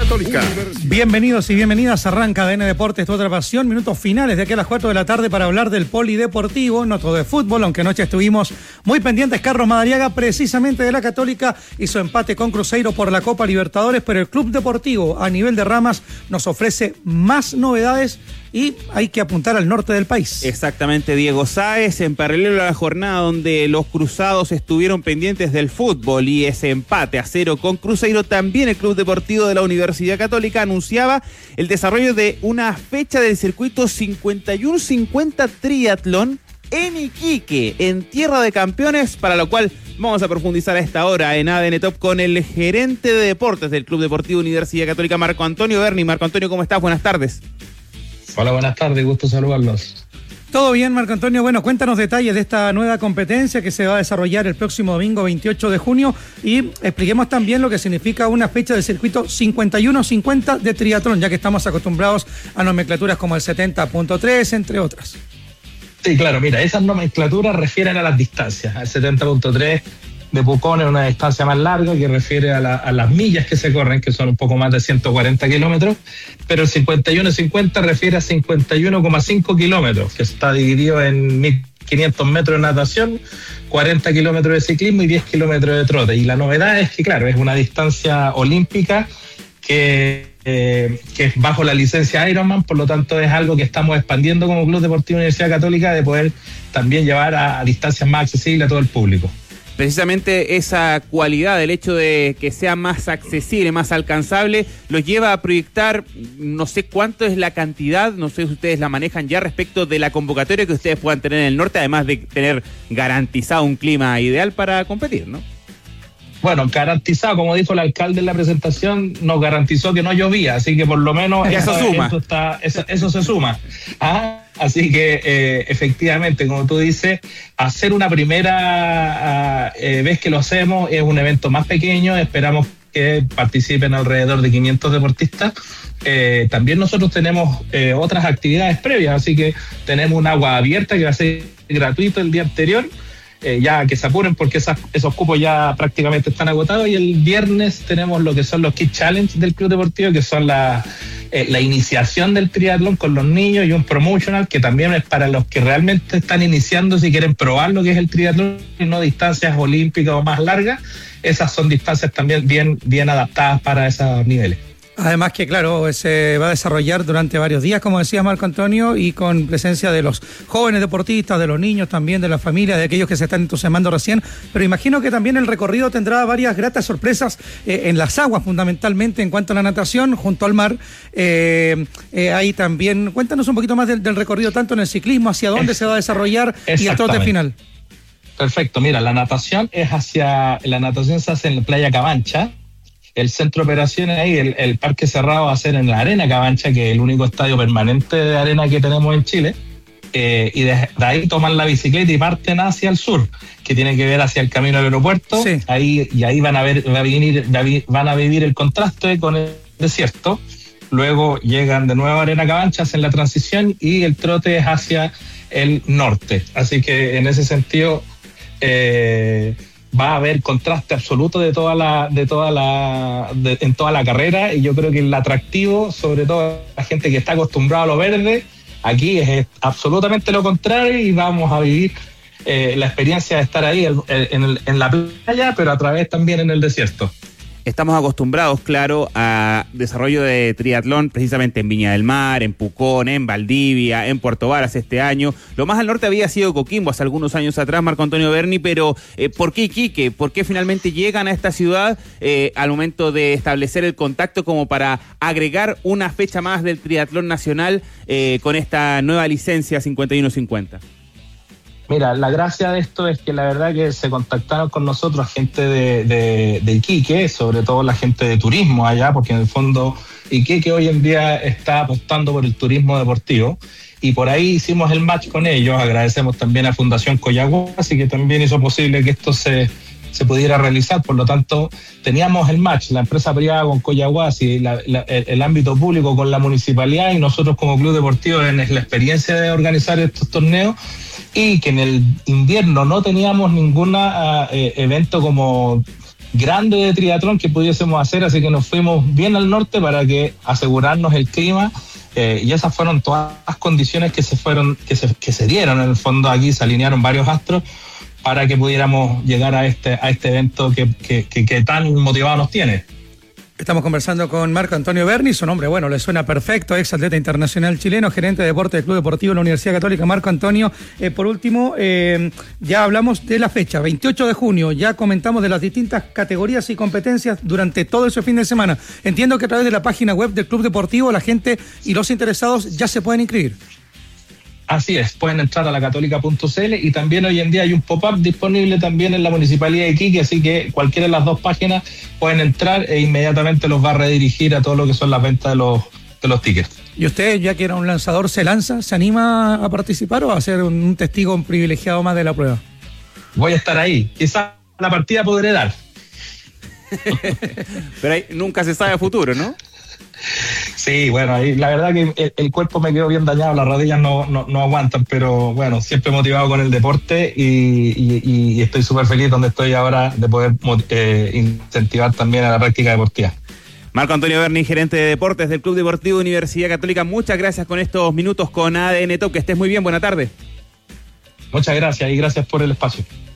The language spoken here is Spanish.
Católica. Bienvenidos y bienvenidas, arranca ADN Deportes, tu otra pasión, minutos finales de aquí a las 4 de la tarde para hablar del polideportivo, no todo de fútbol, aunque anoche estuvimos muy pendientes. Carlos Madariaga, precisamente de la Católica, hizo empate con Cruzeiro por la Copa Libertadores, pero el Club Deportivo a nivel de ramas nos ofrece más novedades y hay que apuntar al norte del país. Exactamente, Diego Sáez, en paralelo a la jornada donde los cruzados estuvieron pendientes del fútbol y ese empate a 0 con Cruzeiro, también el Club Deportivo de la Universidad Católica anunciaba el desarrollo de una fecha del circuito 51-50 triatlón en Iquique, en Tierra de Campeones, para lo cual vamos a profundizar a esta hora en ADN Top con el gerente de deportes del Club Deportivo Universidad Católica, Marco Antonio Berni. Marco Antonio, ¿cómo estás? Buenas tardes. Hola, buenas tardes, gusto saludarlos. Todo bien, Marco Antonio. Bueno, cuéntanos detalles de esta nueva competencia que se va a desarrollar el próximo domingo 28 de junio y expliquemos también lo que significa una fecha del circuito 51-50 de triatlón, ya que estamos acostumbrados a nomenclaturas como el 70.3, entre otras. Sí, claro, mira, esas nomenclaturas refieren a las distancias. El 70.3 de Pucón es una distancia más larga que refiere a las millas que se corren, que son un poco más de 140 kilómetros, pero el 51-50 refiere a 51,5 kilómetros, que está dividido en 1.500 metros de natación, 40 kilómetros de ciclismo y 10 kilómetros de trote. Y la novedad es que, claro, es una distancia olímpica que es bajo la licencia Ironman, por lo tanto es algo que estamos expandiendo como Club Deportivo Universidad Católica, de poder también llevar a distancias más accesibles a todo el público. Precisamente esa cualidad, el hecho de que sea más accesible, más alcanzable, los lleva a proyectar, no sé cuánto es la cantidad, no sé si ustedes la manejan ya respecto de la convocatoria que ustedes puedan tener en el norte, además de tener garantizado un clima ideal para competir, ¿no? Bueno, garantizado, como dijo el alcalde en la presentación, nos garantizó que no llovía, así que por lo menos eso suma. Eso se suma. Así que efectivamente, como tú dices, hacer una primera vez que lo hacemos es un evento más pequeño, esperamos que participen alrededor de 500 deportistas. También nosotros tenemos otras actividades previas, así que tenemos un agua abierta que va a ser gratuito el día anterior. Ya que se apuren porque esos cupos ya prácticamente están agotados, y el viernes tenemos lo que son los Kids Challenge del Club Deportivo, que son la iniciación del triatlón con los niños, y un promotional que también es para los que realmente están iniciando, si quieren probar lo que es el triatlón y no distancias olímpicas o más largas. Esas son distancias también bien adaptadas para esos niveles. Además que, claro, se va a desarrollar durante varios días, como decía Marco Antonio, y con presencia de los jóvenes deportistas, de los niños también, de la familia, de aquellos que se están entusiasmando recién. Pero imagino que también el recorrido tendrá varias gratas sorpresas en las aguas, fundamentalmente en cuanto a la natación, junto al mar. Ahí también, cuéntanos un poquito más del recorrido, tanto en el ciclismo, hacia dónde se va a desarrollar y el trote final. Perfecto, mira, la natación se hace en la playa Cabancha. El centro de operaciones ahí, el parque cerrado va a ser en la Arena Cabancha, que es el único estadio permanente de arena que tenemos en Chile. Y de ahí toman la bicicleta y parten hacia el sur, que tiene que ver hacia el camino al aeropuerto. Sí. Ahí van a vivir el contraste con el desierto. Luego llegan de nuevo a Arena Cabancha, hacen la transición y el trote es hacia el norte. Así que en ese sentido va a haber contraste absoluto en toda la carrera, y yo creo que el atractivo, sobre todo la gente que está acostumbrada a lo verde, aquí es absolutamente lo contrario, y vamos a vivir la experiencia de estar ahí en la playa, pero a través también en el desierto. Estamos acostumbrados, claro, a desarrollo de triatlón precisamente en Viña del Mar, en Pucón, en Valdivia, en Puerto Varas este año. Lo más al norte había sido Coquimbo hace algunos años atrás, Marco Antonio Berni, pero ¿por qué Iquique? ¿Por qué finalmente llegan a esta ciudad al momento de establecer el contacto como para agregar una fecha más del triatlón nacional con esta nueva licencia 51-50? Mira, la gracia de esto es que la verdad que se contactaron con nosotros gente de Iquique, sobre todo la gente de turismo allá, porque en el fondo Iquique hoy en día está apostando por el turismo deportivo, y por ahí hicimos el match con ellos. Agradecemos también a Fundación Coyahuasi, que también hizo posible que esto se pudiera realizar. Por lo tanto, teníamos el match, la empresa privada con Coyahuasi, el ámbito público con la municipalidad, y nosotros como club deportivo en la experiencia de organizar estos torneos, y que en el invierno no teníamos ningún evento como grande de triatlón que pudiésemos hacer, así que nos fuimos bien al norte para que asegurarnos el clima. Y esas fueron todas las condiciones que se dieron. En el fondo aquí se alinearon varios astros para que pudiéramos llegar a este evento que tan motivado nos tiene. Estamos conversando con Marco Antonio Berni, su nombre, bueno, le suena perfecto, ex atleta internacional chileno, gerente de deporte del Club Deportivo de la Universidad Católica. Marco Antonio, por último, ya hablamos de la fecha, 28 de junio, ya comentamos de las distintas categorías y competencias durante todo ese fin de semana. Entiendo que a través de la página web del Club Deportivo la gente y los interesados ya se pueden inscribir. Así es, pueden entrar a lacatólica.cl y también hoy en día hay un pop-up disponible también en la Municipalidad de Iquique, así que cualquiera de las dos páginas pueden entrar e inmediatamente los va a redirigir a todo lo que son las ventas de los tickets. ¿Y usted, ya que era un lanzador, se anima a participar o a ser un testigo privilegiado más de la prueba? Voy a estar ahí, quizás la partida podré dar. Pero ahí nunca se sabe a futuro, ¿no? Sí, bueno, ahí la verdad que el cuerpo me quedó bien dañado, las rodillas no aguantan, pero bueno, siempre motivado con el deporte y estoy súper feliz donde estoy ahora de poder incentivar también a la práctica deportiva. Marco Antonio Berni, gerente de deportes del Club Deportivo Universidad Católica, muchas gracias con estos minutos con ADN Top, que estés muy bien, buena tarde. Muchas gracias y gracias por el espacio.